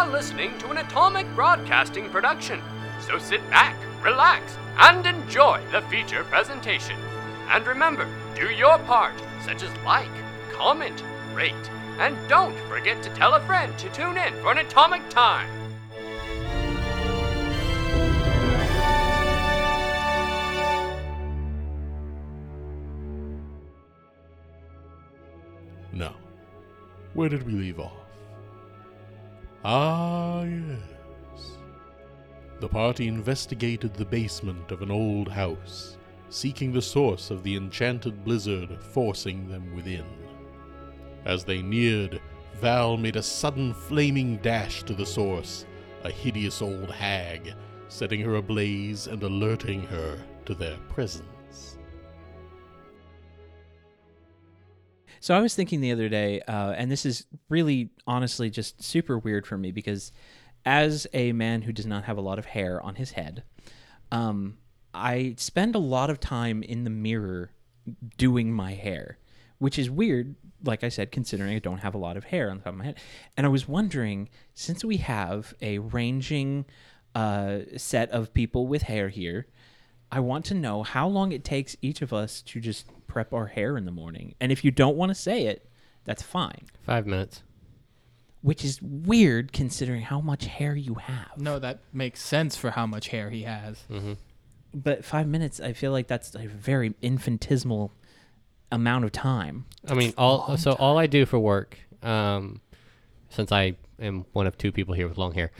are listening to an Atomic Broadcasting production, so sit back, relax, and enjoy the feature presentation. And remember, do your part, such as like, comment, rate, and don't forget to tell a friend to tune in for an Atomic Time. Now, where did we leave off? Ah, yes. The party investigated the basement of an old house, seeking the source of the enchanted blizzard forcing them within. As they neared, Val made a sudden flaming dash to the source, a hideous old hag, setting her ablaze and alerting her to their presence. So I was thinking the other day, and this is really, honestly, just super weird for me because as a man who does not have a lot of hair on his head, I spend a lot of time in the mirror doing my hair, which is weird, like I said, considering I don't have a lot of hair on the top of my head. And I was wondering, since we have a ranging set of people with hair here, I want to know how long it takes each of us to just prep our hair in the morning. And if you don't want to say it, that's fine. 5 minutes. Which is weird considering how much hair you have. No, that makes sense for how much hair he has. Mm-hmm. But 5 minutes, I feel like that's a very infinitesimal amount of time. I mean, all I do for work, since I am one of two people here with long hair,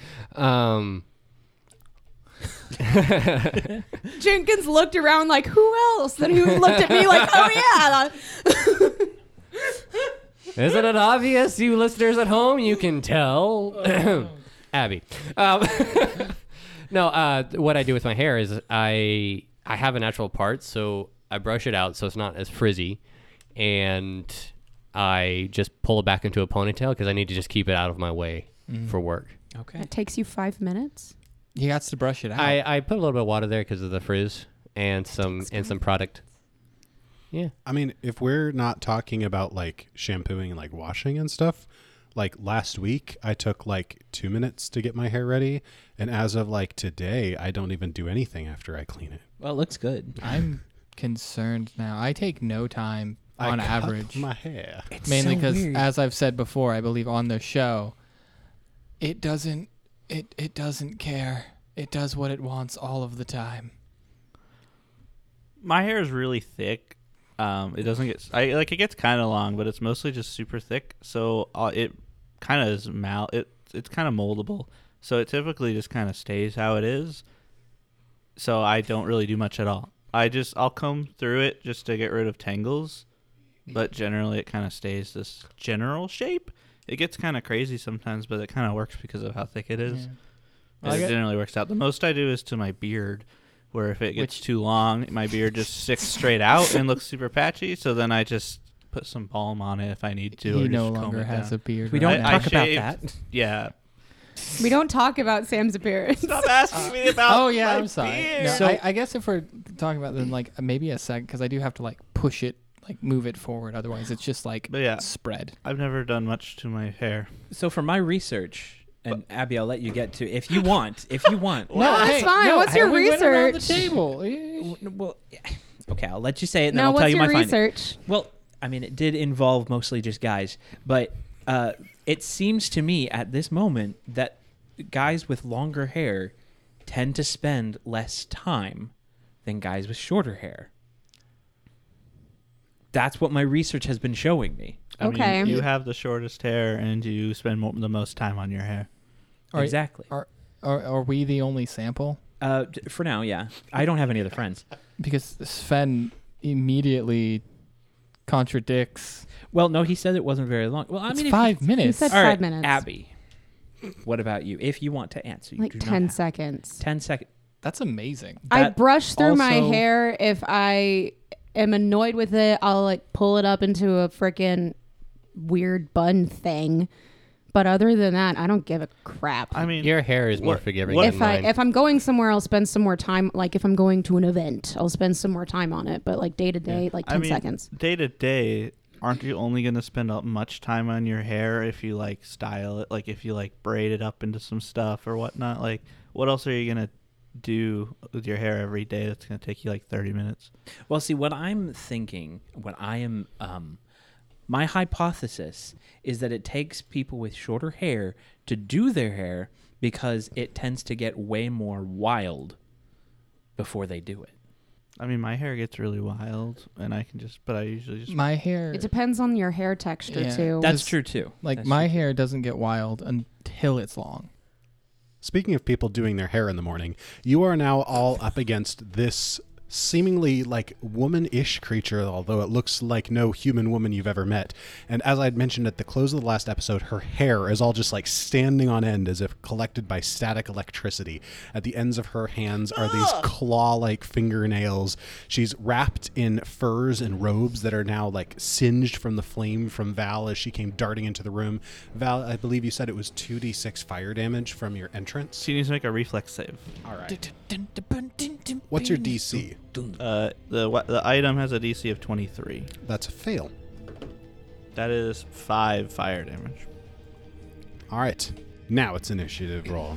Jenkins looked around like, who else? Then he looked at me like, oh yeah. Isn't it obvious, you listeners at home? You can tell. Abby. No, what I do with my hair is I have a natural part, so I brush it out so it's not as frizzy, and I just pull it back into a ponytail because I need to just keep it out of my way for work. Okay. It takes you 5 minutes. He has to brush it out. I put a little bit of water there because of the frizz and some product. Yeah. I mean, if we're not talking about like shampooing and like washing and stuff, like last week I took like 2 minutes to get my hair ready, and as of like today, I don't even do anything after I clean it. Well, it looks good. I'm concerned now. I take no time on I average. cut my hair. It's Mainly so because, weird. as I've said before, I believe on the show, it doesn't care. It does what it wants all of the time. My hair is really thick. It doesn't get it gets kind of long, but it's mostly just super thick. So it kind of is it's kind of moldable. So it typically just kind of stays how it is. So I don't really do much at all. I'll comb through it just to get rid of tangles, but generally it kind of stays this general shape. It gets kind of crazy sometimes, but it kind of works because of how thick it is. Yeah. It generally works out. The most I do is to my beard, where if it gets too long, my beard just sticks straight out and looks super patchy. So then I just put some balm on it if I need to. He or no just comb longer it has down. a beard. We don't right? talk about shaved- that. Yeah. We don't talk about Sam's appearance. Stop asking me about Oh yeah, my I'm sorry. beard. No, So- I guess if we're talking about then like maybe a second, because I do have to like push it, like move it forward. Otherwise, it's just like But yeah. spread. I've never done much to my hair. So for my research, and Abby, I'll let you get to if you want. No, that's fine. What's your we went around the research? table. Well, okay, I'll let you say it, and then No, I'll tell what's you your my findings. research? Well, I mean, it did involve mostly just guys, but it seems to me at this moment that guys with longer hair tend to spend less time than guys with shorter hair. That's what my research has been showing me. I mean, Okay. you have the shortest hair, and you spend the most time on your hair. Exactly. Are we the only sample? For now, yeah. I don't have any other friends. Because Sven immediately contradicts. Well, no, he said it wasn't very long. Well, I It's mean, 5 He minutes. said All right, 5 minutes. Abby, what about you? If you want to answer, you Like do 10 not have- seconds. 10 seconds. That's amazing. I That brush through my also- hair. If I am annoyed with it, I'll like pull it up into a freaking weird bun thing. But other than that, I don't give a crap. I mean, Your hair is more forgiving what than if mine. I'm going somewhere, I'll spend some more time. Like if I'm going to an event, I'll spend some more time on it. But like day to day, like 10 seconds. Day to day, aren't you only going to spend much time on your hair if you like style it? Like if you like braid it up into some stuff or whatnot? Like what else are you going to do with your hair every day that's going to take you like 30 minutes? Well, see, what I'm thinking, my hypothesis is that it takes people with shorter hair to do their hair because it tends to get way more wild before they do it. I mean, my hair gets really wild, and I usually just... My hair... It depends on your hair texture, Yeah. too. That's true, too. Like, That's my true, hair doesn't get wild until it's long. Speaking of people doing their hair in the morning, you are now all up against this seemingly like woman-ish creature, although it looks like no human woman you've ever met. And as I'd mentioned at the close of the last episode, her hair is all just like standing on end as if collected by static electricity. At the ends of her hands are these claw-like fingernails. She's wrapped in furs and robes that are now like singed from the flame from Val as she came darting into the room. Val, I believe you said it was 2d6 fire damage from your entrance. She needs to make a reflex save. All right. What's your DC? The item has a DC of 23. That's a fail. That is 5 fire damage. All right. Now it's initiative roll.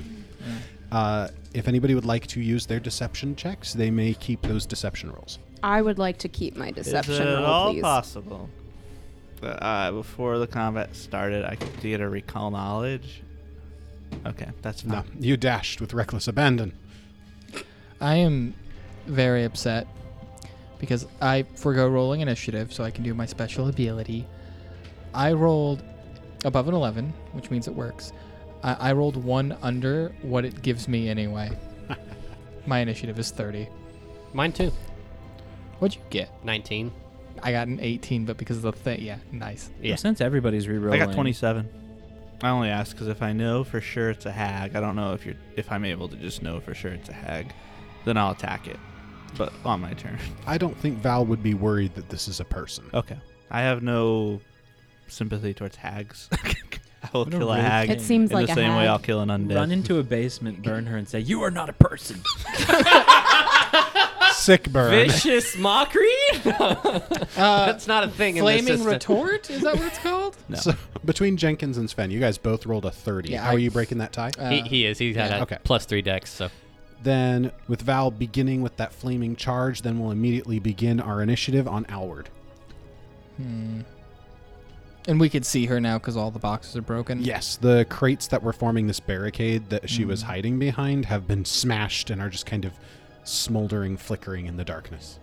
If anybody would like to use their deception checks, they may keep those deception rolls. I would like to keep my deception Is it at roll, all please. possible that before the combat started, I could get a recall knowledge? Okay, that's fine. No, you dashed with reckless abandon. I am very upset because I forgo rolling initiative so I can do my special ability. I rolled above an 11, which means it works. I rolled 1 under what it gives me anyway. My initiative is 30. Mine too. What'd you get? 19. I got an 18, but because of the thing, yeah, nice. Yeah. Since everybody's rerolling, I got 27. I only ask because if I know for sure it's a hag, I don't know if I'm able to just know for sure it's a hag, then I'll attack it. But on my turn. I don't think Val would be worried that this is a person. Okay. I have no sympathy towards hags. I will What a kill a rude hag It seems in like the a same way hag. I'll kill an undead. Run into a basement, burn her, and say, "You are not a person." Sick burn. Vicious mockery? That's not a thing in this Flaming system. retort? Is that what it's called? No. So between Jenkins and Sven, you guys both rolled a 30. Yeah, How are you breaking that tie? He is. He's had yeah. a Okay. +3 dex, so. Then with Val beginning with that flaming charge, then we'll immediately begin our initiative on Alward. And we could see her now because all the boxes are broken. Yes, the crates that were forming this barricade that she was hiding behind have been smashed and are just kind of smoldering, flickering in the darkness.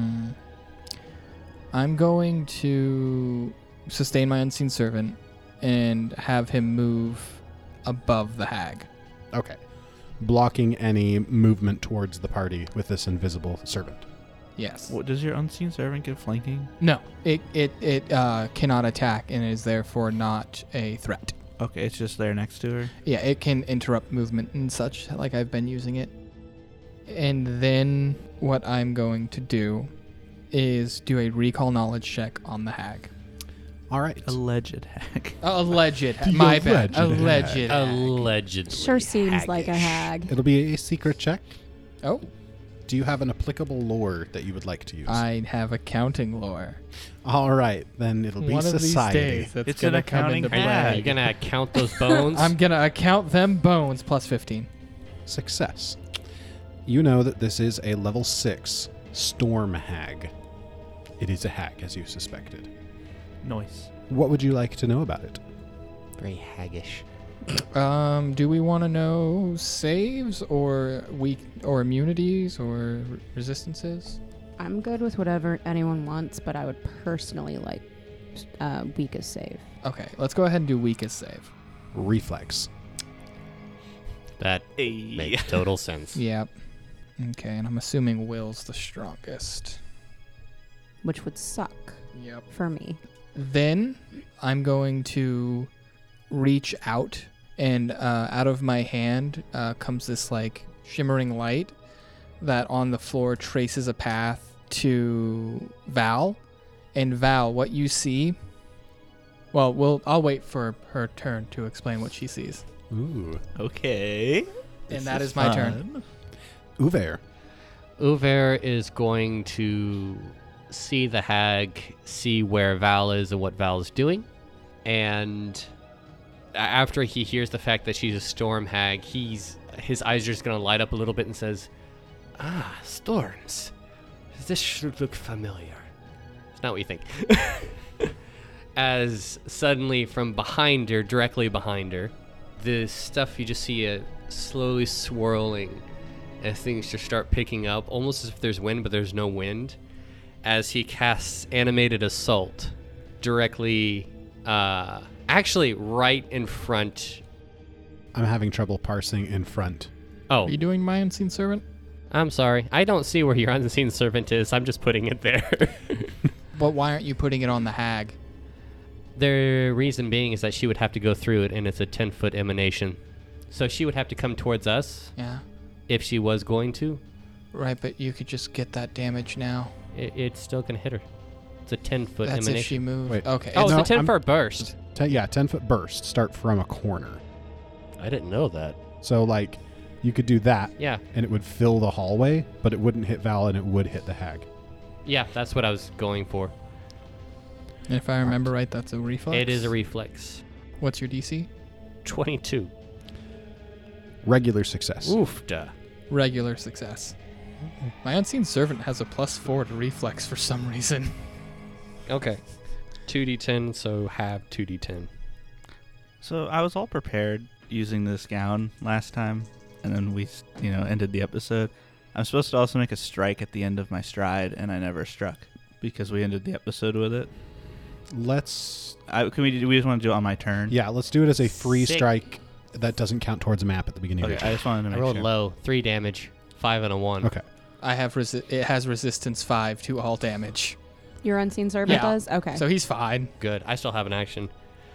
I'm going to sustain my unseen servant and have him move above the hag. Okay. Blocking any movement towards the party with this invisible servant. Yes. What, does your unseen servant get flanking? No, it cannot attack and is therefore not a threat. Okay, it's just there next to her. Yeah, it can interrupt movement and such, like I've been using it. And then what I'm going to do is do a recall knowledge check on the hag. All right. Alleged hag. Alleged. My bad. alleged hag. Alleged. Allegedly. Sure seems like a haggish. hag. It'll be a secret check. Oh, Do you have an applicable lore that you would like to use? I have accounting lore. All right, then it'll be One of these society. days, that's It's an gonna come accounting into hag. Are play. you going to count those bones? I'm gonna account them bones plus 15. Success. You know that this is a level 6 storm hag. It is a hag, as you suspected. Noise. What would you like to know about it? Very haggish. Do we want to know saves or weak or immunities or resistances? I'm good with whatever anyone wants, but I would personally like weakest save. Okay, let's go ahead and do weakest save. Reflex. That Hey. makes total sense. Yep. Okay, and I'm assuming Will's the strongest. Which would suck Yep. for me. Then I'm going to reach out, and out of my hand comes this like shimmering light that on the floor traces a path to Val. And Val, what you see? Well, I'll wait for her turn to explain what she sees. Ooh. Okay. And that is my turn. Uver. Uver is going to see the hag, see where Val is and what Val is doing. And after he hears the fact that she's a storm hag, his eyes are just going to light up a little bit and says, "Ah, storms. This should look familiar." It's not what you think. As suddenly from behind her, directly behind her, the stuff, you just see it slowly swirling as things just start picking up, almost as if there's wind, but there's no wind, as he casts Animated Assault directly, actually right in front. I'm having trouble parsing in front. Oh, Are you doing my unseen servant? I'm sorry. I don't see where your unseen servant is. I'm just putting it there. But why aren't you putting it on the hag? The reason being is that she would have to go through it, and it's a 10-foot emanation. So she would have to come towards us Yeah. if she was going to. Right, but you could just get that damage now. It's still going to hit her. It's a 10-foot That's emanation. if she moved. Wait. Okay. Oh, No, it's a I'm- 10-foot burst. 10-foot burst. Start from a corner. I didn't know that. So, like, you could do that, Yeah. and it would fill the hallway, but it wouldn't hit Val, and it would hit the hag. Yeah, that's what I was going for. And if I remember right, that's a reflex? It is a reflex. What's your DC? 22. Regular success. Oofda. Regular success. My unseen servant has a +4 to reflex for some reason. Okay. 2d10, so have 2d10. So I was all prepared using this gown last time, and then we, ended the episode. I'm supposed to also make a strike at the end of my stride, and I never struck because we ended the episode with it. Let's We just want to do it on my turn? let's do it as a free Sick. strike that doesn't count towards a map at the beginning Okay, of I your just wanted to I make rolled sure. low. 3 damage. 5 and a 1. turn. Okay. I have it has resistance 5 to all damage. Your unseen servant Yeah. does? Okay. So he's fine. Good. I still have an action.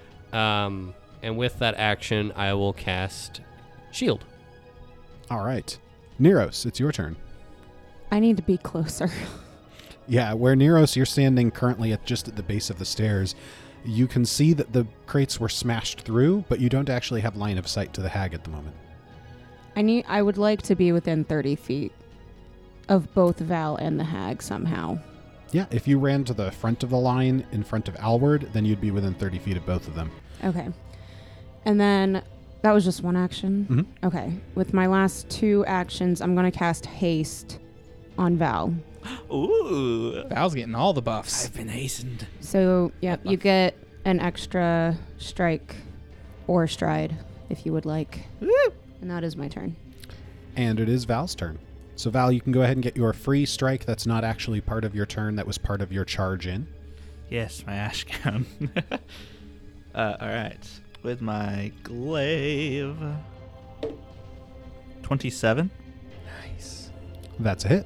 And with that action, I will cast Shield. All right. Neros, it's your turn. I need to be closer. Yeah, where Neros, you're standing currently just at the base of the stairs. You can see that the crates were smashed through, but you don't actually have line of sight to the hag at the moment. I would like to be within 30 feet of both Val and the hag somehow. Yeah, if you ran to the front of the line in front of Alward, then you'd be within 30 feet of both of them. Okay. And then that was just one action? Mhm. Okay. With my last 2 actions, I'm going to cast Haste on Val. Ooh. Val's getting all the buffs. I've been hastened. So, yep, you get an extra strike or stride if you would like. And that is my turn. And it is Val's turn. So Val, you can go ahead and get your free strike that's not actually part of your turn, that was part of your charge in. Yes, my ash gown. All right. With my glaive. 27. Nice. That's a hit.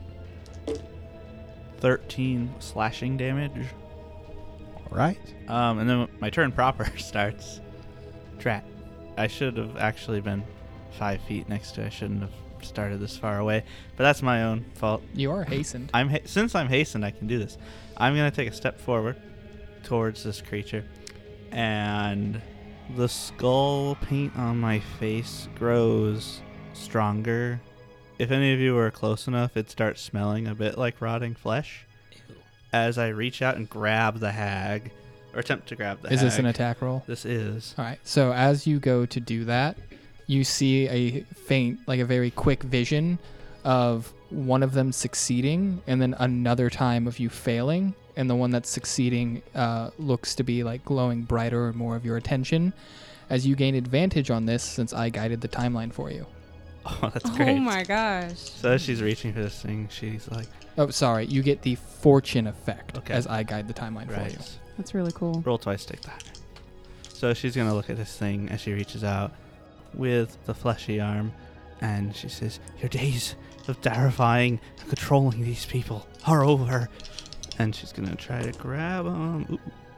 13 slashing damage. All right. And then my turn proper starts. Drat. I should have actually been 5 feet next to it. I shouldn't have started this far away. But that's my own fault. You are hastened. Since I'm hastened, I can do this. I'm going to take a step forward towards this creature. And the skull paint on my face grows stronger. If any of you are close enough, it starts smelling a bit like rotting flesh. Ew. As I reach out and grab the hag, or attempt to grab the hag. Is this an attack roll? This is. All right. So as you go to do that, you see a faint, like a very quick vision of one of them succeeding and then another time of you failing. And the one that's succeeding looks to be like glowing brighter or more of your attention as you gain advantage on this since I guided the timeline for you. Oh, that's great. Oh my gosh. So as she's reaching for this thing, she's like, Oh, sorry. You get the fortune effect Okay. as I guide the timeline for you. right. That's really cool. Roll twice, take that. So she's going to look at this thing as she reaches out with the fleshy arm, and she says, "Your days of terrifying and controlling these people are over." And she's going to try to grab him.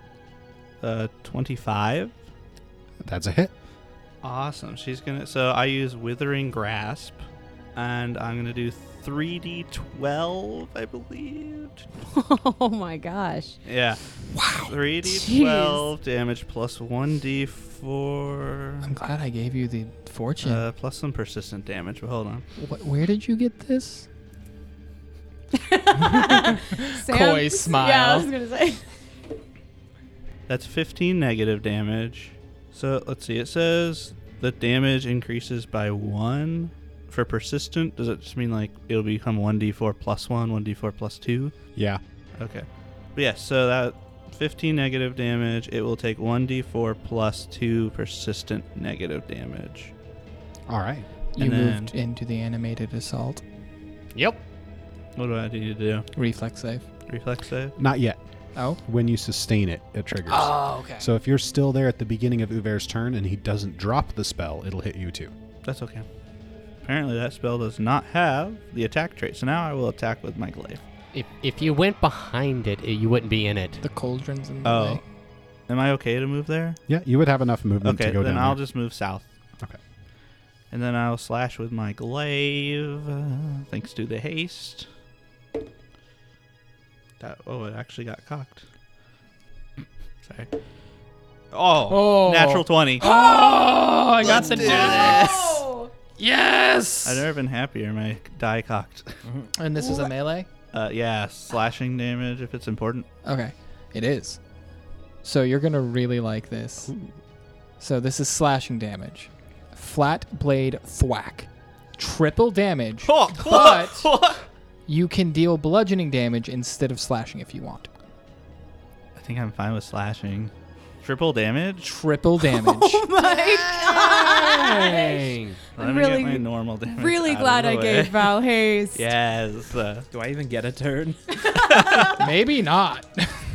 25. That's a hit. Awesome. She's going to... So I use Withering Grasp, and I'm going to do 3d12, I believe. Oh my gosh. Yeah. Wow. 3d12 damage plus 1d4. I'm glad I gave you the fortune. Plus some persistent damage, but hold on. Where did you get this? Coy smile. Yeah, I was gonna say. That's 15 negative damage. So let's see. It says the damage increases by 1 for persistent. Does it just mean like it'll become 1d4 plus 1, 1d4 plus 2? Yeah. Okay. But yeah, so that 15 negative damage, it will take 1d4 plus 2 persistent negative damage. All right. You And then- moved into the animated assault. Yep. What do I need to do? Reflex save. Reflex save? Not yet. Oh. When you sustain it, it triggers. Oh, okay. So if you're still there at the beginning of Uver's turn and he doesn't drop the spell, it'll hit you too. That's okay. Apparently that spell does not have the attack trait, so now I will attack with my glaive. If you went behind it, you wouldn't be in it. The cauldron's in the Oh. way. Am I okay to move there? Yeah, you would have enough movement Okay, to go then down I'll there. just move south. Okay. And then I'll slash with my glaive, thanks to the haste. It actually got cocked. Sorry. Oh, natural 20. Oh, I got to do this. Oh! Yes. I've never been happier. My die cocked. And this is a melee? Yeah, slashing damage if it's important. Okay. It is. So you're going to really like this. So this is slashing damage. Flat blade thwack. Triple damage. But you can deal bludgeoning damage instead of slashing if you want. I think I'm fine with slashing. Triple damage? Triple damage. Oh my god! Dang. Let I'm me really- get my normal damage. Really out of glad the I way. gave Val haste. Yes. Do I even get a turn? Maybe not.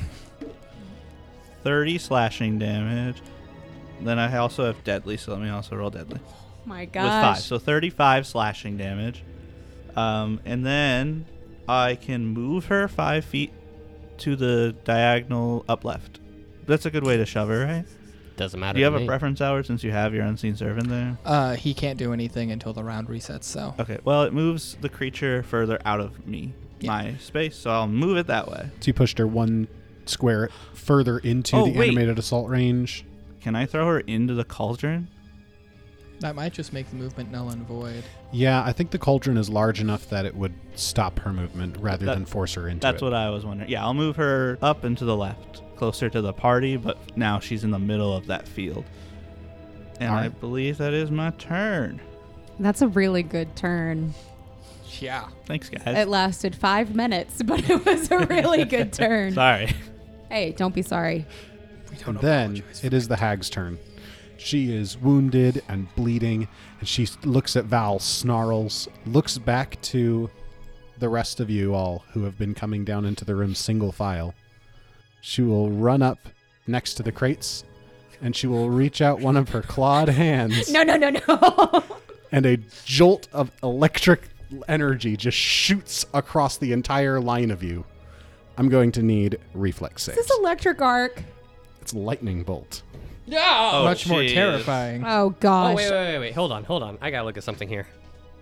30 slashing damage. Then I also have deadly, so let me also roll deadly. Oh my With gosh. 5. So 35 slashing damage. And then I can move her 5 feet to the diagonal up left. That's a good way to shove her, right? Doesn't matter. Do you have to a me. preference, Howard, since you have your unseen servant there? He can't do anything until the round resets, so. Okay, well, it moves the creature further out of me, my space, so I'll move it that way. So you pushed her one square further into Oh, the wait. animated assault range. Can I throw her into the cauldron? That might just make the movement null and void. Yeah, I think the cauldron is large enough that it would stop her movement rather That- than force her into That's it. what I was wondering. Yeah, I'll move her up and to the left, closer to the party, but now she's in the middle of that field. And I Alright. believe that is my turn. That's a really good turn. Yeah. Thanks, guys. It lasted 5 minutes, but it was a really good turn. Sorry. Hey, don't be sorry. And then it is the hag's turn. She is wounded and bleeding, and she looks at Val, snarls, looks back to the rest of you all who have been coming down into the room single file. She will run up next to the crates, and she will reach out one of her clawed hands, No. and a jolt of electric energy just shoots across the entire line of you. I'm going to need reflex Is saves. this electric arc? It's lightning bolt. Oh, Much more jeez. terrifying. Oh gosh. Oh, wait. Hold on. I gotta look at something here.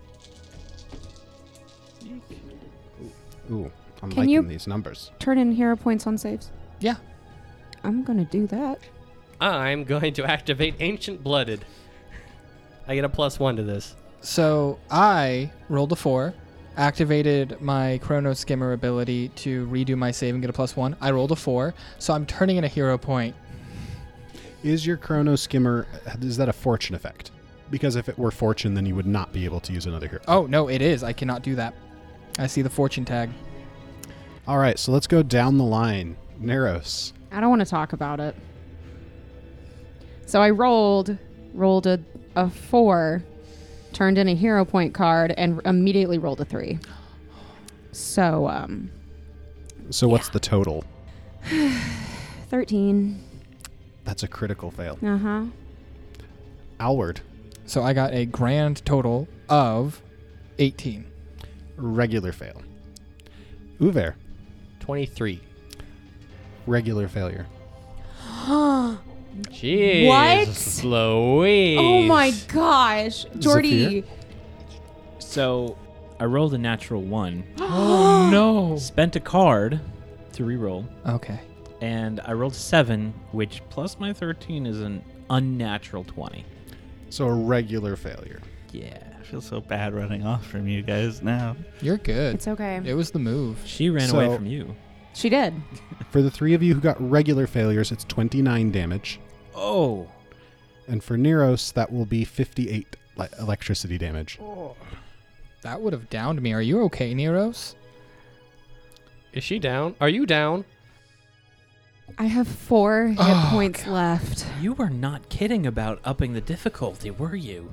Ooh, I'm Can liking you- these numbers. Turn in hero points on saves. Yeah. I'm gonna do that. I'm going to activate Ancient Blooded. I get a +1 to this. So I rolled a 4, activated my Chrono Skimmer ability to redo my save and get a +1. I rolled a 4, so I'm turning in a hero point. Is your Chrono Skimmer, is that a fortune effect? Because if it were fortune, then you would not be able to use another hero. Oh, no, it is. I cannot do that. I see the fortune tag. All right, so let's go down the line. Neros. I don't want to talk about it. So I rolled a 4, turned in a hero point card, and immediately rolled a 3. So So what's the total? 13. That's a critical fail. Uh-huh. Alward. So I got a grand total of 18. Regular fail. Uver. 23. Regular failure. Jeez. What? Louise. Oh my gosh. Jordy. Zafir? So I rolled a natural 1, Oh, no. spent a card to reroll, Okay. and I rolled a 7, which plus my 13 is an unnatural 20. So a regular failure. Yeah. I feel so bad running off from you guys now. You're good. It's okay. It was the move. She ran So- away from you. She did. For the 3 of you who got regular failures, it's 29 damage. Oh. And for Neros, that will be 58 electricity damage. That would have downed me. Are you okay, Neros? Is she down? Are you down? I have 4 hit points left. You were not kidding about upping the difficulty, were you?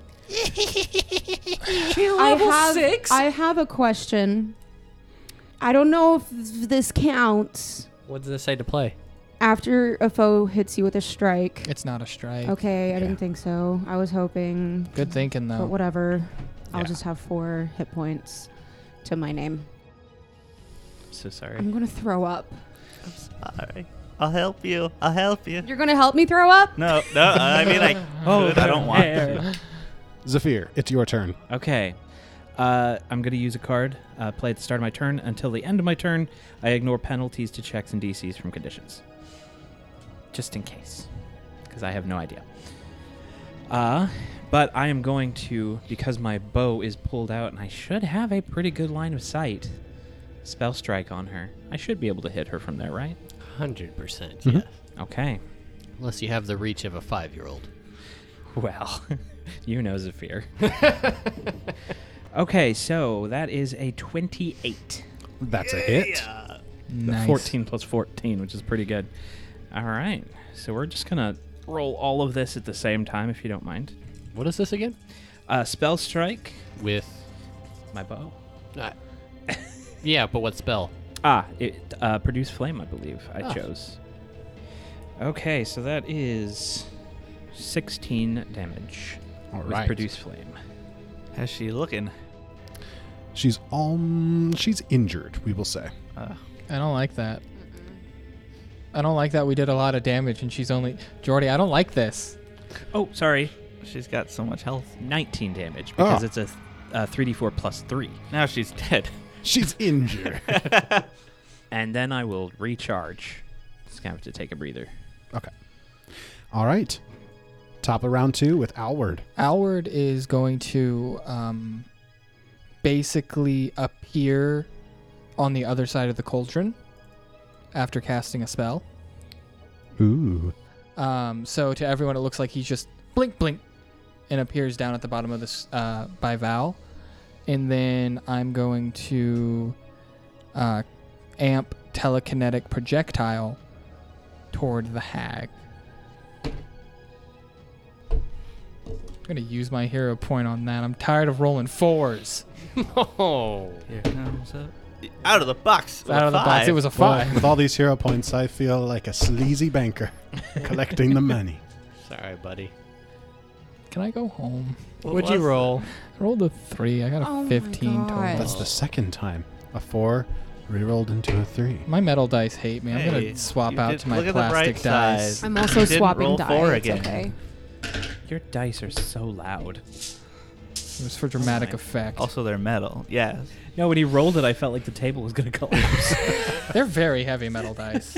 I have a question. I don't know if this counts. What does it say to play? After a foe hits you with a strike. It's not a strike. Okay, I Yeah. didn't think so. I was hoping. Good thinking, But though. whatever. I'll Yeah. just have 4 hit points to my name. So sorry. I'm going to throw up. Sorry. I'll help you. I'll help you. You're going to help me throw up? No, I mean, I could. I don't want to. Zephyr, it's your turn. Okay. I'm going to use a card, play at the start of my turn. Until the end of my turn, I ignore penalties to checks and DCs from conditions. Just in case. Because I have no idea. But I am going to, because my bow is pulled out and I should have a pretty good line of sight, spell strike on her. I should be able to hit her from there, right? 100%, Mhm. yes. Okay. Unless you have the reach of a 5-year-old. Well, you know Zephyr. Okay, so that is a 28. That's a hit. Nice. 14 plus 14, which is pretty good. All right. So we're just going to roll all of this at the same time, if you don't mind. What is this again? Spell strike, With... my bow. Yeah, but what spell? It produce flame, I believe I Ah. chose. Okay, so that is 16 damage All with right. produce flame. How's she looking? She's injured, we will say. I don't like that. I don't like that we did a lot of damage and she's only... Jordy, I don't like this. Oh, sorry. She's got so much health. 19 damage because Oh. it's a 3d4 plus 3. Now she's dead. She's injured. And then I will recharge. Just gonna have to take a breather. Okay. All right. Top of round 2 with Alward. Alward is going to basically appear on the other side of the cauldron after casting a spell. Ooh. So to everyone, it looks like he's just blink, blink, and appears down at the bottom of this by Val. And then I'm going to amp telekinetic projectile toward the hag. I'm going to use my hero point on that. I'm tired of rolling 4s. Oh. Here comes up. Out of the box. with Out a of the box, it was a Well, 5. with all these hero points, I feel like a sleazy banker collecting the money. Sorry, buddy. Can I go home? What'd you roll? I rolled a 3. I got a Oh my 15 total. God. That's the second time. A 4 rerolled into a 3. My metal dice hate me. I'm Hey, going to swap you out did- to my look at the plastic bright dice. side. I'm also You didn't swapping roll dice. 4 It's again. okay. Your dice are so loud. It was for dramatic my. effect. Also, they're metal. Yes. No, when he rolled it, I felt like the table was going to collapse. They're very heavy metal dice.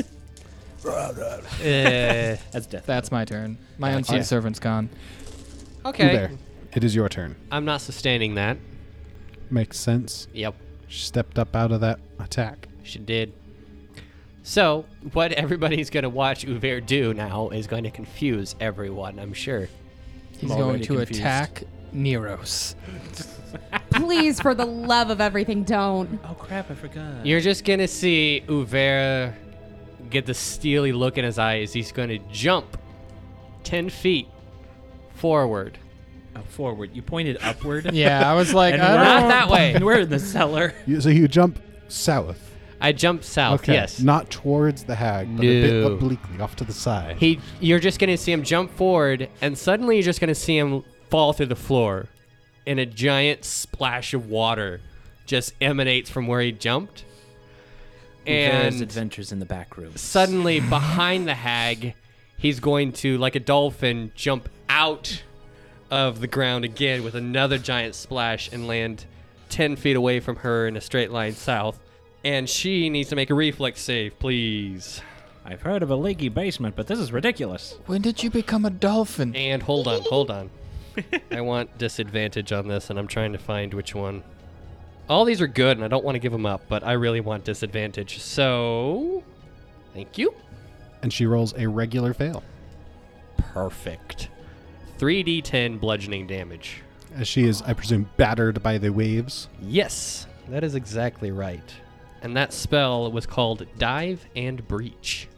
That's death. That's my turn. My Gotcha. unseen servant's gone. Okay. There. It is your turn. I'm not sustaining that. Makes sense. Yep. She stepped up out of that attack. She did. So, what everybody's going to watch Uver do now is going to confuse everyone, I'm sure. He's I'm going already to confused. attack Neros. Please, for the love of everything, don't. Oh, crap, I forgot. You're just going to see Uver get the steely look in his eyes. He's going to jump 10 feet forward. Oh, forward. You pointed upward. Yeah, I was like, And I we're don't Not that way. And we're in the cellar. So you jump south. I jumped south, Okay. yes. Not towards the hag, but a bit No. obliquely off to the side. You're just going to see him jump forward, and suddenly you're just going to see him fall through the floor, and a giant splash of water just emanates from where he jumped. Uver's And adventures in the back room. suddenly, behind the hag, he's going to, like a dolphin, jump out of the ground again with another giant splash and land 10 feet away from her in a straight line south. And she needs to make a reflex save, please. I've heard of a leaky basement, but this is ridiculous. When did you become a dolphin? And hold on. I want disadvantage on this, and I'm trying to find which one. All these are good, and I don't want to give them up, but I really want disadvantage. So, thank you. And she rolls a regular fail. Perfect. 3d10 bludgeoning damage. As she is, I presume, battered by the waves. Yes, that is exactly right. And that spell was called Dive and Breach.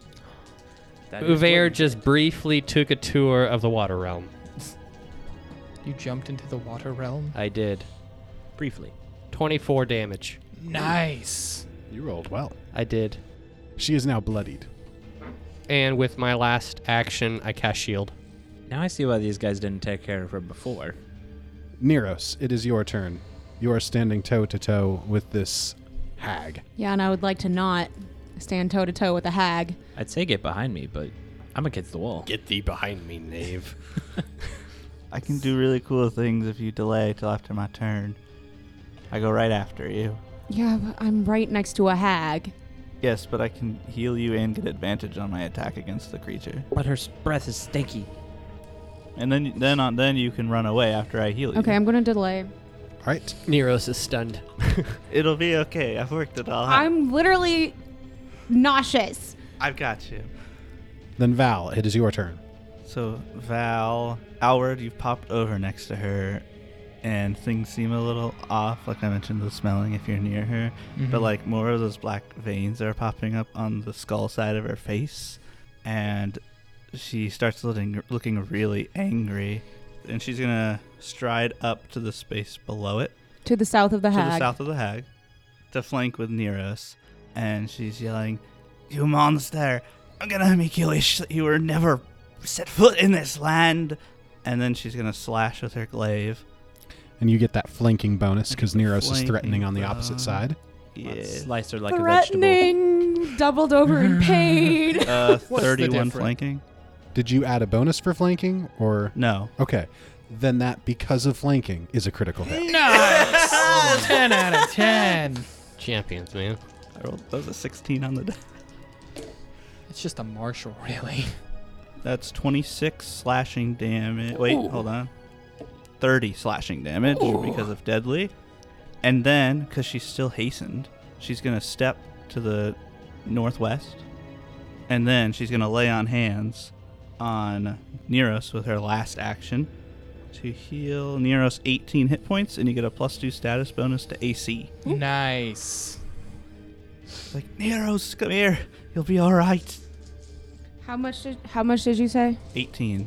Uvair just briefly took a tour of the water realm. You jumped into the water realm. I did. Briefly. 24 damage. Nice. You rolled well. I did. She is now bloodied. And with my last action, I cast shield. Now I see why these guys didn't take care of her before. Neros, it is your turn. You are standing toe to toe with this hag. Yeah, and I would like to not stand toe to toe with a hag. I'd say get behind me, but I'm against the wall. Get thee behind me, knave. I can do really cool things if you delay till after my turn. I go right after you. Yeah, but I'm right next to a hag. Yes, but I can heal you and get advantage on my attack against the creature. But her breath is stinky. And then you can run away after I heal you. Okay, I'm going to delay. All right. Neros is stunned. It'll be okay. I've worked it all out. I'm literally nauseous. I've got you. Then Val, it is your turn. So, Alward, you've popped over next to her, and things seem a little off. Like I mentioned, the smelling if you're near her. But, like, more of those black veins are popping up on the skull side of her face. And she starts looking really angry. And she's going to stride up to the space below it. To the south of the To hag. the south of the hag. To flank with Neros. And she's yelling, "You monster! I'm gonna make you wish that you were never set foot in this land!" And then she's gonna slash with her glaive. And you get that flanking bonus because Neros is Flanking threatening on the opposite bonus. side. Yeah. Slice her like a vegetable. Threatening, doubled over in pain. 31 difference? flanking? Did you add a bonus for flanking or? No. Okay. Then that, because of flanking, is a critical hit. Nice. 10 out of 10. Champions, man. I rolled that was a 16 on the die. It's just a marshal, really. That's 26 slashing damage. Wait, hold on. 30 slashing damage because of deadly. And then, because she's still hastened, she's going to step to the northwest. And then she's going to lay on hands on Neros with her last action to heal Neros 18 hit points, and you get a +2 status bonus to AC. Nice. Like, Neros, come here. You'll be all right. How much did you say? 18.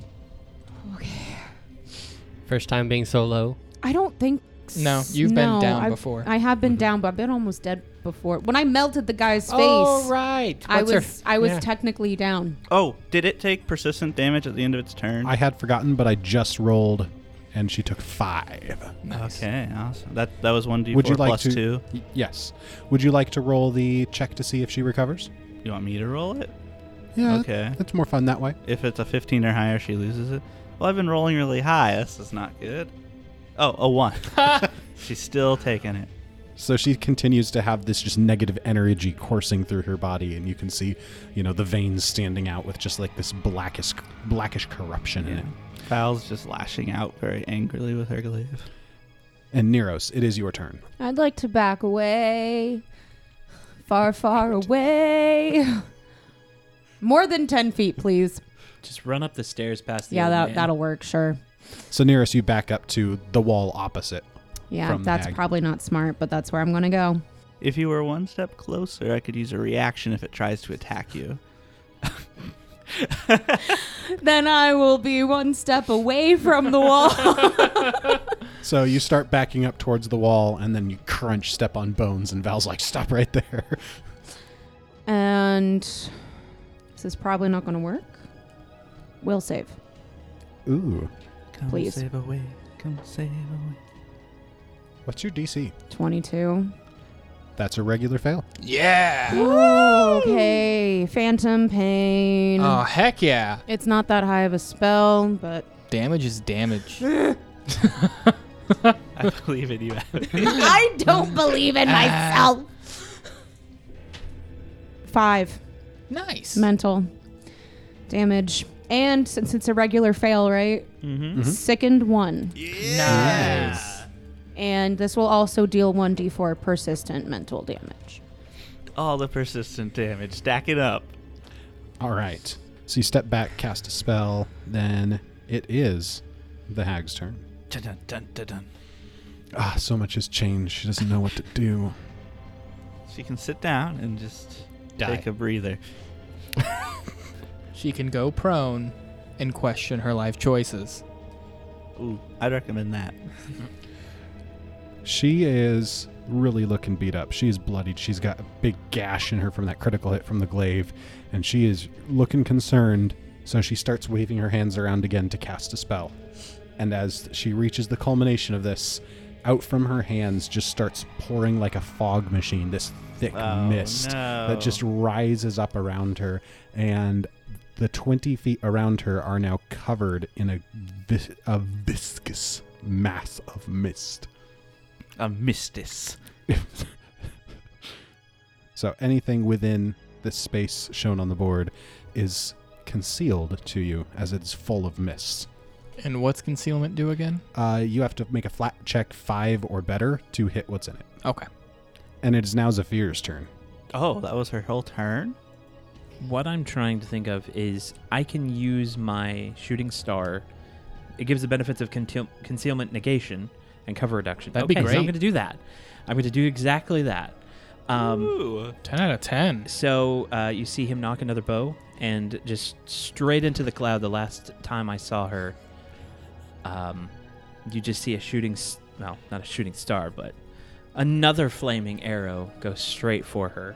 First time being so low. I don't think No, you've been down I've- before. I have been down, but I've been almost dead before. When I melted the guy's face, Oh, right. I was technically down. Oh, did it take persistent damage at the end of its turn? I had forgotten, but I just rolled, and she took 5. Nice. Okay, awesome. That was 1d4 Would you like plus to? 2. Yes. Would you like to roll the check to see if she recovers? You want me to roll it? Yeah. Okay. It's more fun that way. If it's a 15 or higher, she loses it. Well, I've been rolling really high. This is not good. Oh, a 1. She's still taking it. So she continues to have this just negative energy coursing through her body, and you can see, the veins standing out with just like this blackish corruption in it. Val's just lashing out very angrily with her glaive. And Neros, it is your turn. I'd like to back away. Far, far away. More than 10 feet, please. Just run up the stairs past the Yeah, old man. that'll work, sure. So Neros, you back up to the wall opposite. Yeah, From the that's hag. probably not smart, but that's where I'm going to go. If you were one step closer, I could use a reaction if it tries to attack you. Then I will be one step away from the wall. So you start backing up towards the wall, and then you step on bones, and Val's like, stop right there. And this is probably not going to work. Will save. Ooh. Come Please. save away. Come save away. What's your DC? 22. That's a regular fail. Yeah. Okay, Phantom Pain. Oh, heck yeah. It's not that high of a spell, but Damage is damage. I believe in you, Abby. I don't believe in myself. 5 Nice. mental damage. And since it's a regular fail, right? Sickened 1. Nice. And this will also deal 1d4 persistent mental damage. All the persistent damage. Stack it up. All right. So you step back, cast a spell, then it is the hag's turn. Dun, dun, dun, dun. Ah, so much has changed. She doesn't know what to do. She can sit down and just Die. take a breather. She can go prone and question her life choices. Ooh, I'd recommend that. She is really looking beat up. She is bloodied. She's got a big gash in her from that critical hit from the glaive, and she is looking concerned. So she starts waving her hands around again to cast a spell. And as she reaches the culmination of this, out from her hands just starts pouring like a fog machine, this thick mist that just rises up around her, and the 20 feet around her are now covered in a viscous mass of mist. A mistis. So anything within this space shown on the board is concealed to you as it's full of mist. And what's concealment do again? You have to make a flat check 5 or better to hit what's in it. Okay. And it is now Zephyr's turn. Oh, that was her whole turn? What I'm trying to think of is I can use my shooting star. It gives the benefits of concealment negation and cover reduction. That'd be So I'm great. going to do that. I'm going to do exactly that. Ooh. 10 out of 10. So you see him knock another bow and just straight into the cloud. The last time I saw her, you just see a well, not a shooting star, but another flaming arrow go straight for her.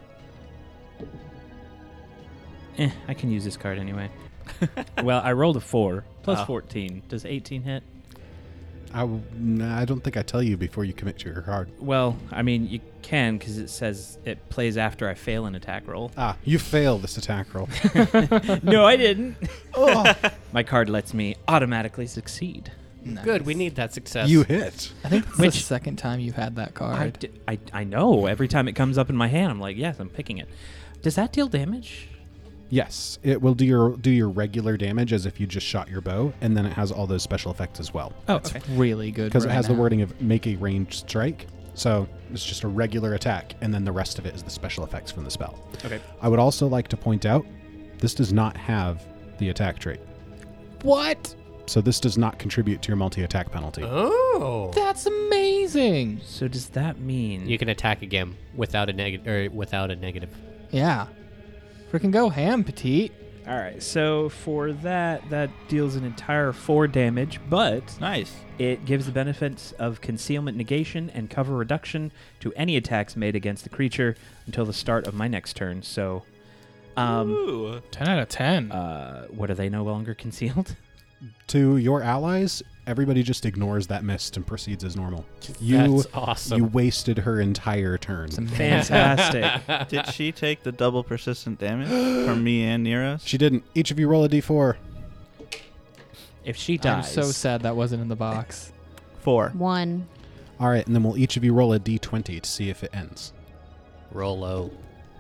I can use this card anyway. Well, I rolled a 4 plus 14. Does 18 hit? I don't think I tell you before you commit to your card. Well, I mean, you can because it says it plays after I fail an attack roll. Ah, you fail this attack roll. No, I didn't. My card lets me automatically succeed. Nice. Good, we need that success. You hit. I think it's the second time you've had that card. I know. Every time it comes up in my hand, I'm like, yes, I'm picking it. Does that deal damage? Yes, it will do your regular damage as if you just shot your bow, and then it has all those special effects as well. Oh, That's okay. really good. Because it right has now. the wording of make a ranged strike. So it's just a regular attack, and then the rest of it is the special effects from the spell. Okay. I would also like to point out, this does not have the attack trait. What? So this does not contribute to your multi-attack penalty. Oh. That's amazing. So does that mean You can attack again without a negative. Yeah. Freaking go ham, petite. All right. So for that deals an entire 4 damage, but Nice. it gives the benefits of concealment negation and cover reduction to any attacks made against the creature until the start of my next turn. So, Ooh. 10 out of 10. what are they no longer concealed? To your allies, everybody just ignores that mist and proceeds as normal. You That's awesome. you wasted her entire turn. It's amazing. Fantastic. Did she take the double persistent damage from me and Neros? She didn't. Each of you roll a d4. If she I'm dies, so sad that wasn't in the box. 4. 1. All right, and then will each of you roll a d20 to see if it ends. Roll low.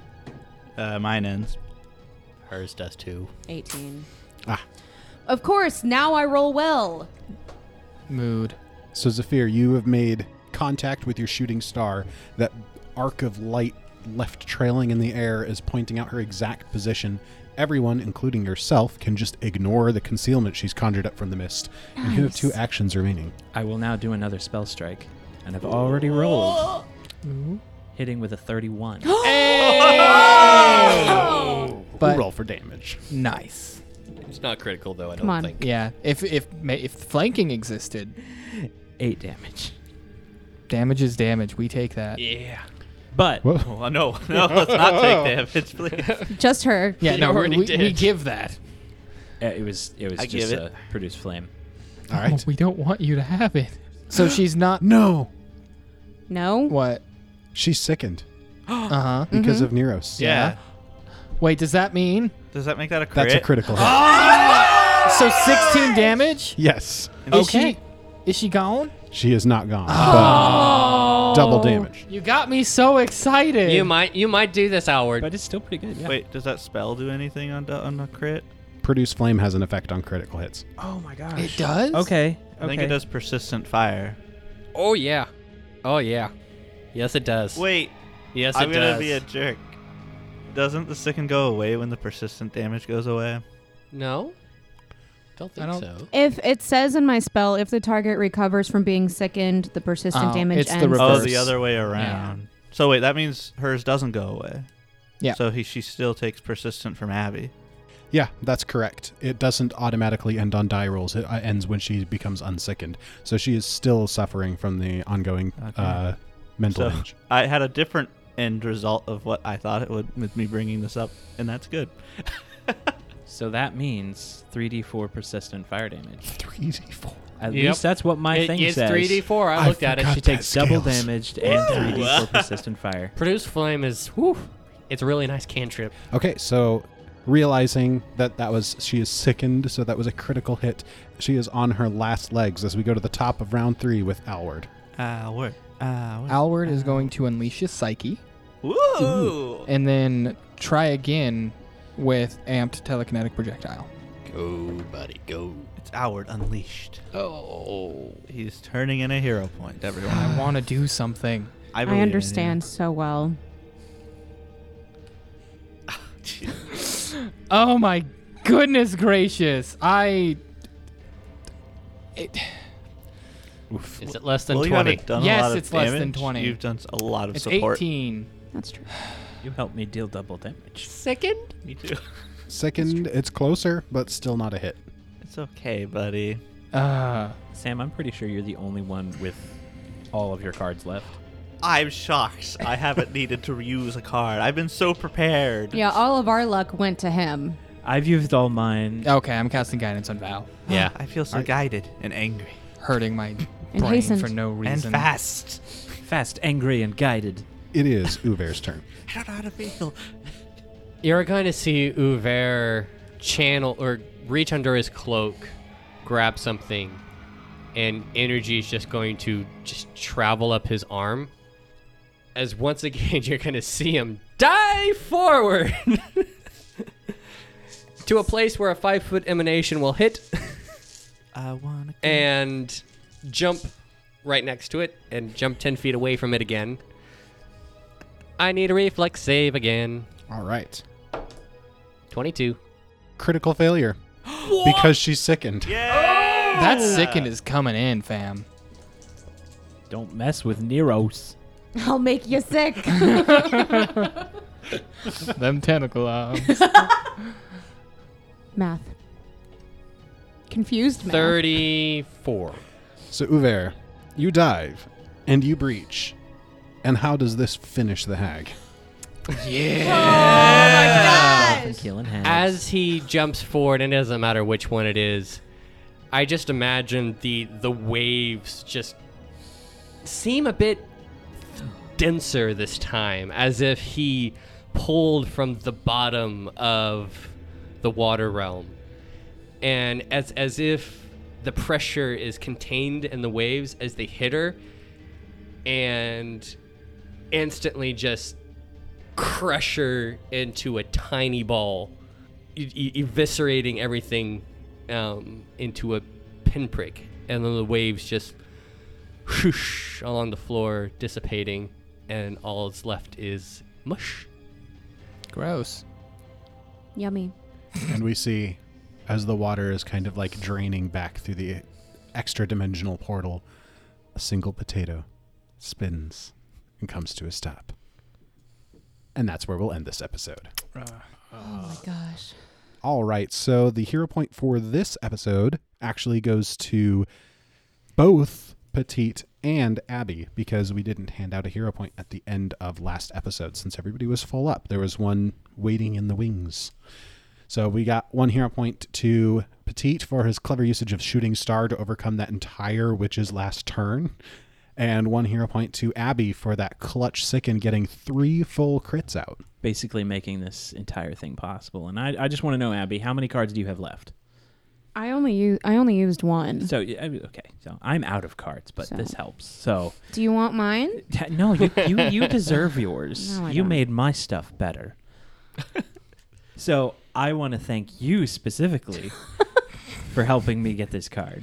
Mine ends. Hers does too. 18. Ah. Of course, now I roll well. Mood. So Zephyr, you have made contact with your shooting star. That arc of light left trailing in the air is pointing out her exact position. Everyone, including yourself, can just ignore the concealment she's conjured up from the mist. And you have 2 actions remaining. I will now do another spell strike, and I've already rolled, hitting with a 31. But Roll for damage. nice. It's not critical though, I Come don't on. think. Yeah. If flanking existed, 8 damage. damage is damage. We take that. Yeah. But Whoa. Oh, no, let's not take damage, please. Just her. Yeah, You no, already we did. give that. it was I just give it. a produced flame. All right. Oh, we don't want you to have it. So she's not. No. No? What? She's sickened Uh-huh. because of Neros. Yeah. Wait, does that mean? Does that make that a crit? That's a critical hit. So 16 damage? Yes. Okay. Is she gone? She is not gone. But double damage. You got me so excited. You might do this, Howard. But it's still pretty good. Yeah. Wait, does that spell do anything on a crit? Produce Flame has an effect on critical hits. Oh my gosh. It does? Okay. I think it does persistent fire. Oh yeah. Oh yeah. Yes, it does. Wait, Yes, I'm it gonna does. be a jerk. Doesn't the sicken go away when the persistent damage goes away? No. Don't think don't- so. If it says in my spell, if the target recovers from being sickened, the persistent Oh, damage it's the ends. reverse. Oh, the other way around. So wait, that means hers doesn't go away. Yeah. So she still takes persistent from Abby. Yeah, that's correct. It doesn't automatically end on die rolls. It ends when she becomes unsickened. So she is still suffering from the ongoing Okay. mental So damage. I had a different end result of what I thought it would with me bringing this up, and that's good. So that means 3d4 persistent fire damage. 3d4. At Yep. least that's what my thing It's says. 3d4. I I looked at it. forgot She that takes double scales. damage and 3d4 persistent fire. Produce Flame is, whew, it's a really nice cantrip. Okay, so realizing that she is sickened, so that was a critical hit. She is on her last legs as we go to the top of round 3 with Alward. Alward is going to unleash his psyche Woo! and then try again with amped telekinetic projectile. Go, buddy, go. It's Alward unleashed. Oh. He's turning in a hero point, everyone. I want to do something. I believe in understand so well. you. Oh my goodness gracious. Is it less than Well, you 20? haven't done Yes, a lot of it's less than damage. 20. You've done a lot of It's support. 18. That's true. You helped me deal double damage. Second? Me too. Second, it's closer, but still not a hit. It's okay, buddy. Sam, I'm pretty sure you're the only one with all of your cards left. I'm shocked. I haven't needed to reuse a card. I've been so prepared. Yeah, all of our luck went to him. I've used all mine. Okay, I'm casting guidance on Val. Yeah. I feel so guided and angry Hurting my And brain hastened. for no and reason. fast. Fast, angry, and guided. It is Uver's turn. I don't know how to feel. You're going to see Uver channel or reach under his cloak, grab something, and energy is just going to just travel up his arm. As once again, you're going to see him dive forward to a place where a 5-foot emanation will hit I wanna. and jump right next to it and jump 10 feet away from it again. I need a reflex save again. All right. 22. Critical failure. Because she's sickened. Yeah. That sickened is coming in, fam. Don't mess with Neros. I'll make you sick. Them tentacle arms. Math. Confused math. 34. So Uver, you dive and you breach. And how does this finish the hag? And killing hags. As he jumps forward, and it doesn't matter which one it is, I just imagine the waves just seem a bit denser this time, as if he pulled from the bottom of the water realm. And as if the pressure is contained in the waves as they hit her, and instantly just crush her into a tiny ball, eviscerating everything into a pinprick, and then the waves just whoosh along the floor, dissipating, and all that's left is mush. Gross. Yummy. And we see, as the water is kind of like draining back through the extra dimensional portal, a single potato spins and comes to a stop. And that's where we'll end this episode. Oh my gosh. All right, so the hero point for this episode actually goes to both Petite and Abby, because we didn't hand out a hero point at the end of last episode since everybody was full up. There was one waiting in the wings. So we got one hero point to Petite for his clever usage of Shooting Star to overcome that entire witch's last turn. And one hero point to Abby for that clutch sicken, getting 3 full crits out. Basically making this entire thing possible. And I just want to know, Abby, how many cards do you have left? I only used one. So, okay. So I'm out of cards, but So. this helps. So, Do you want mine? no, you deserve yours. No, I You don't. made my stuff better. So I want to thank you specifically for helping me get this card.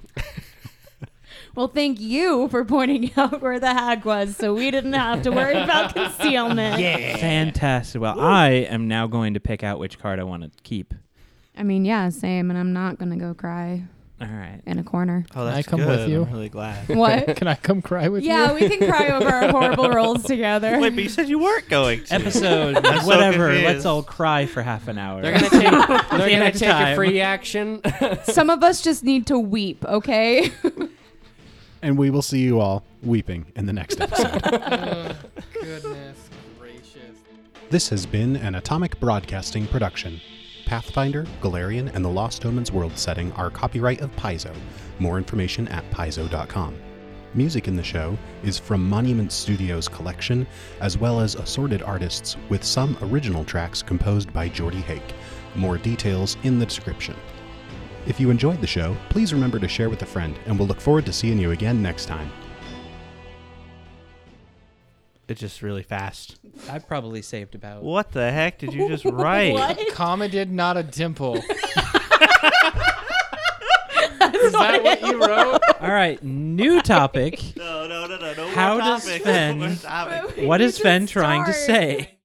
Well, thank you for pointing out where the hag was, so we didn't have to worry about concealment. Fantastic. Well, I am now going to pick out which card I want to keep. I mean, yeah, same, and I'm not gonna go cry All right. in a corner. Oh, I that's come good. with you? I'm really glad. What? Can I come cry with you? Yeah, we can cry over our horrible rolls together. Wait, but you said you weren't going to. Episode, I'm so whatever. confused. Let's all cry for half an hour. They're gonna take. They're gonna next take a time. free action. Some of us just need to weep, okay? And we will see you all weeping in the next episode. Goodness gracious. This has been an Atomic Broadcasting production. Pathfinder, Galarian, and the Lost Omens world setting are copyright of Paizo. More information at paizo.com. Music in the show is from Monument Studios' collection, as well as assorted artists, with some original tracks composed by Jordy Hake. More details in the description. If you enjoyed the show, please remember to share with a friend, and we'll look forward to seeing you again next time. It's just really fast. I probably saved about. What the heck did you just write? What? Commented, not a dimple. Is that what you wrote? All right. New topic. No. How does Fen? What is Fen trying to say?